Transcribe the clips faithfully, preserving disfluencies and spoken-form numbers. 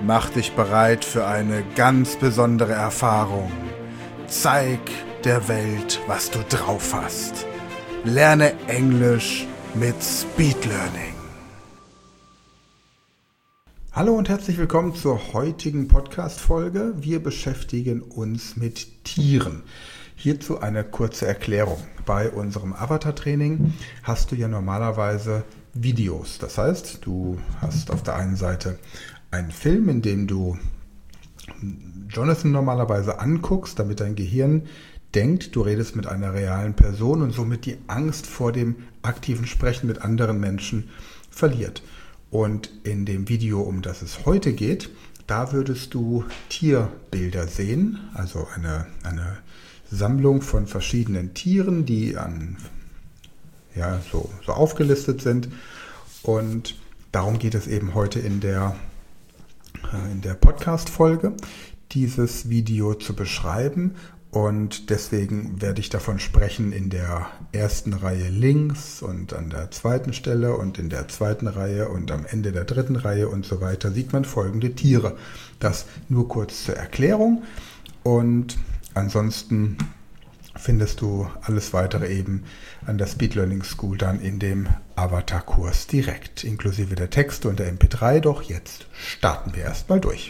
Mach dich bereit für eine ganz besondere Erfahrung. Zeig der Welt, was du drauf hast. Lerne Englisch mit Speed Learning. Hallo und herzlich willkommen zur heutigen Podcast-Folge. Wir beschäftigen uns mit Tieren. Hierzu eine kurze Erklärung. Bei unserem Avatar-Training hast du ja normalerweise Videos. Das heißt, du hast auf der einen Seite einen Film, in dem du Jonathan normalerweise anguckst, damit dein Gehirn denkt, du redest mit einer realen Person und somit die Angst vor dem aktiven Sprechen mit anderen Menschen verliert. Und in dem Video, um das es heute geht, da würdest du Tierbilder sehen, also eine, eine Sammlung von verschiedenen Tieren, die an, ja, so, so aufgelistet sind. Und darum geht es eben heute in der in der Podcast-Folge, dieses Video zu beschreiben, und deswegen werde ich davon sprechen in der ersten Reihe links und an der zweiten Stelle und in der zweiten Reihe und am Ende der dritten Reihe und so weiter sieht man folgende Tiere. Das nur kurz zur Erklärung, und ansonsten findest du alles weitere eben an der Speed Learning School dann in dem Avatar-Kurs direkt, inklusive der Texte und der M P drei. Doch jetzt starten wir erstmal durch.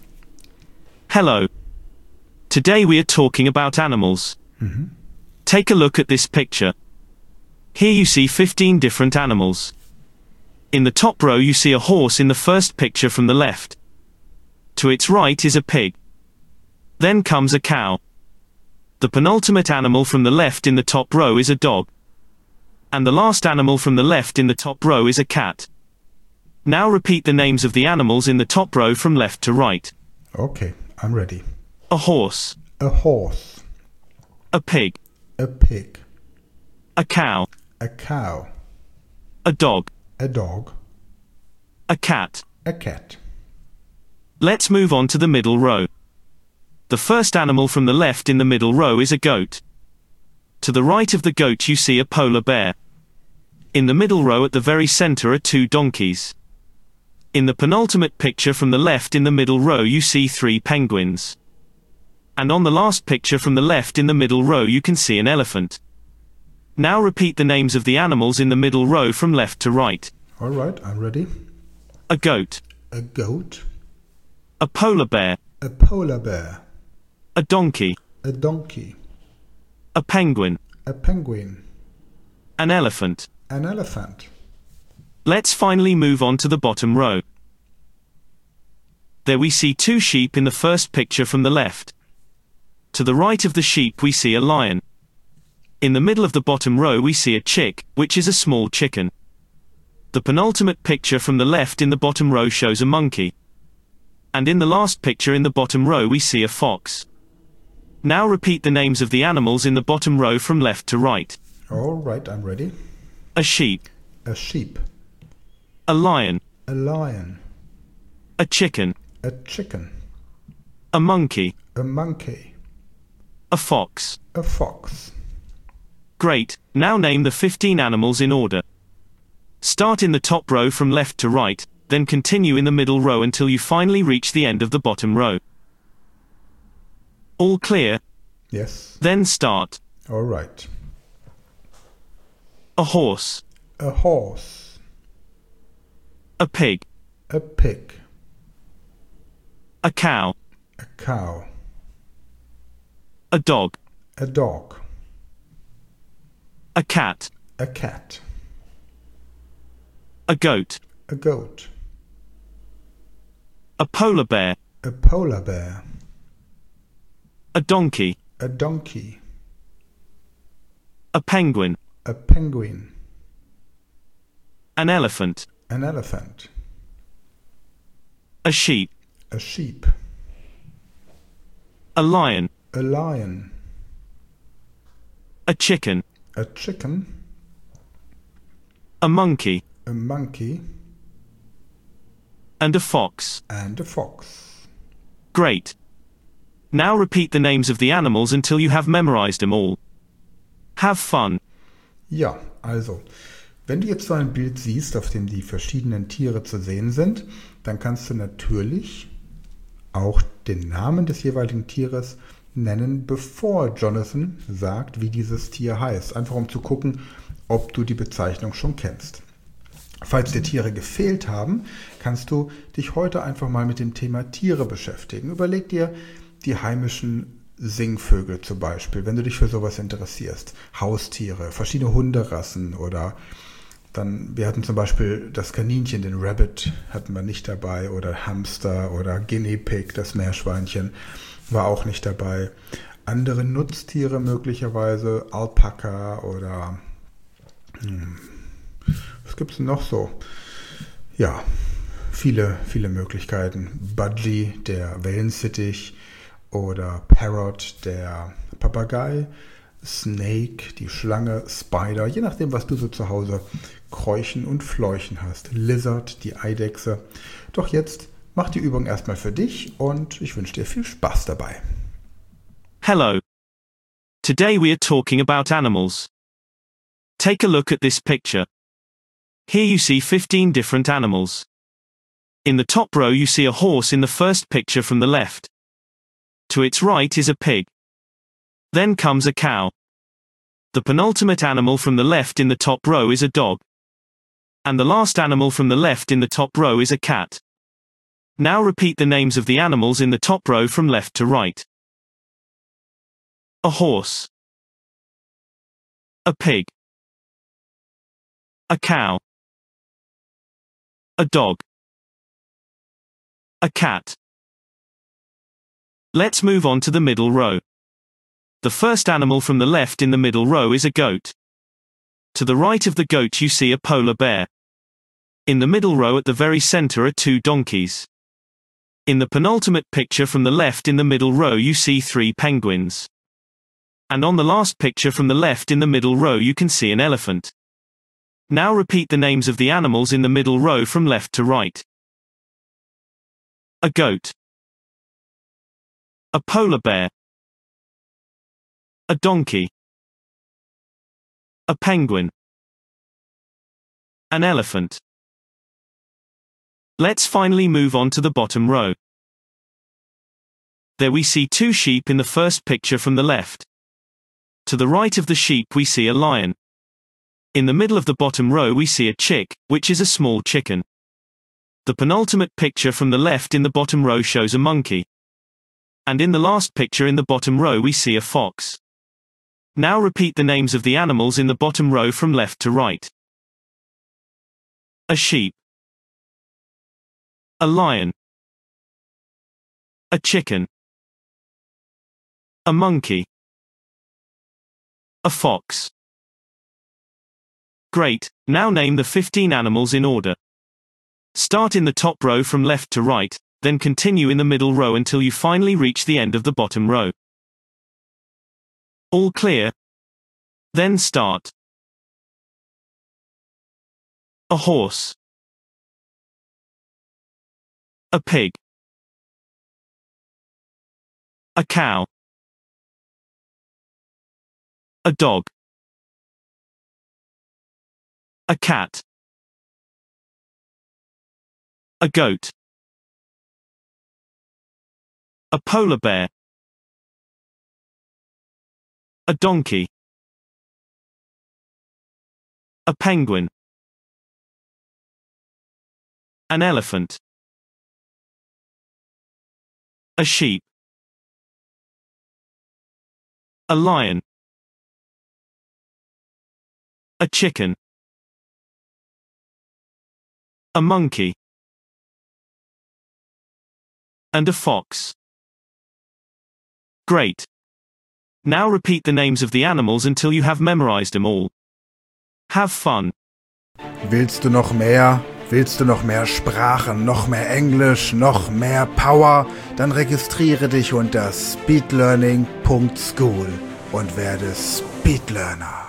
Hello. Today we are talking about animals. Mhm. Take a look at this picture. Here you see fifteen different animals. In the top row you see a horse in the first picture from the left. To its right is a pig. Then comes a cow. The penultimate animal from the left in the top row is a dog. And the last animal from the left in the top row is a cat. Now repeat the names of the animals in the top row from left to right. Okay, I'm ready. A horse. A horse. A pig. A pig. A cow. A cow. A dog. A dog. A cat. A cat. Let's move on to the middle row. The first animal from the left in the middle row is a goat. To the right of the goat you see a polar bear. In the middle row at the very center are two donkeys. In the penultimate picture from the left in the middle row you see three penguins. And on the last picture from the left in the middle row you can see an elephant. Now repeat the names of the animals in the middle row from left to right. All right, I'm ready. A goat. A goat. A polar bear. A polar bear. A donkey. A donkey. A penguin. A penguin. An elephant. An elephant. Let's finally move on to the bottom row. There we see two sheep in the first picture from the left. To the right of the sheep we see a lion. In the middle of the bottom row we see a chick, which is a small chicken. The penultimate picture from the left in the bottom row shows a monkey. And in the last picture in the bottom row we see a fox. Now repeat the names of the animals in the bottom row from left to right. All right, I'm ready. A sheep. A sheep. A lion. A lion. A chicken. A chicken. A monkey. A monkey. A fox. A fox. Great, now name the fifteen animals in order. Start in the top row from left to right, then continue in the middle row until you finally reach the end of the bottom row. All clear? Yes. Then start. All right. A horse. A horse. A pig. A pig. A cow. A cow. A dog. A dog. A cat. A cat. A goat. A goat. A polar bear. A polar bear. A donkey. A donkey. A penguin. A penguin. An elephant. An elephant. A sheep. A sheep. A lion. A lion. A chicken. A chicken. A monkey. A monkey. And a fox. And a fox. Great. Now repeat the names of the animals until you have memorized them all. Have fun. Ja, also, wenn du jetzt so ein Bild siehst, auf dem die verschiedenen Tiere zu sehen sind, dann kannst du natürlich auch den Namen des jeweiligen Tieres nennen, bevor Jonathan sagt, wie dieses Tier heißt. Einfach um zu gucken, ob du die Bezeichnung schon kennst. Falls dir Tiere gefehlt haben, kannst du dich heute einfach mal mit dem Thema Tiere beschäftigen. Überleg dir die heimischen Singvögel zum Beispiel, wenn du dich für sowas interessierst. Haustiere, verschiedene Hunderassen oder dann, wir hatten zum Beispiel das Kaninchen, den Rabbit hatten wir nicht dabei oder Hamster oder Guinea Pig, das Meerschweinchen war auch nicht dabei. Andere Nutztiere möglicherweise, Alpaka oder hm, was gibt es denn noch so? Ja, viele, viele Möglichkeiten. Budgie, der Wellensittich oder Parrot, der Papagei, Snake, die Schlange, Spider, je nachdem, was du so zu Hause kräuchen und fleuchen hast. Lizard, die Eidechse. Doch jetzt mach die Übung erstmal für dich und ich wünsche dir viel Spaß dabei. Hello. Today we are talking about animals. Take a look at this picture. Here you see fifteen different animals. In the top row you see a horse in the first picture from the left. To its right is a pig. Then comes a cow. The penultimate animal from the left in the top row is a dog. And the last animal from the left in the top row is a cat. Now repeat the names of the animals in the top row from left to right. A horse. A pig. A cow. A dog. A cat. Let's move on to the middle row. The first animal from the left in the middle row is a goat. To the right of the goat you see a polar bear. In the middle row at the very center are two donkeys. In the penultimate picture from the left in the middle row you see three penguins. And on the last picture from the left in the middle row you can see an elephant. Now repeat the names of the animals in the middle row from left to right. A goat. A polar bear. A donkey. A penguin. An elephant. Let's finally move on to the bottom row. There we see two sheep in the first picture from the left. To the right of the sheep we see a lion. In the middle of the bottom row we see a chick, which is a small chicken. The penultimate picture from the left in the bottom row shows a monkey. And in the last picture in the bottom row we see a fox. Now repeat the names of the animals in the bottom row from left to right. A sheep. A lion. A chicken. A monkey. A fox. Great, now name the fifteen animals in order. Start in the top row from left to right, then continue in the middle row until you finally reach the end of the bottom row. All clear? Then start. A horse. A pig. A cow. A dog. A cat. A goat. A polar bear. A donkey. A penguin. An elephant. A sheep. A lion. A chicken. A monkey. And a fox. Great. Now repeat the names of the animals until you have memorized them all. Have fun. Willst du noch mehr? Willst du noch mehr Sprachen, noch mehr Englisch, noch mehr Power? Dann registriere dich unter speedlearning punkt school und werde Speedlearner.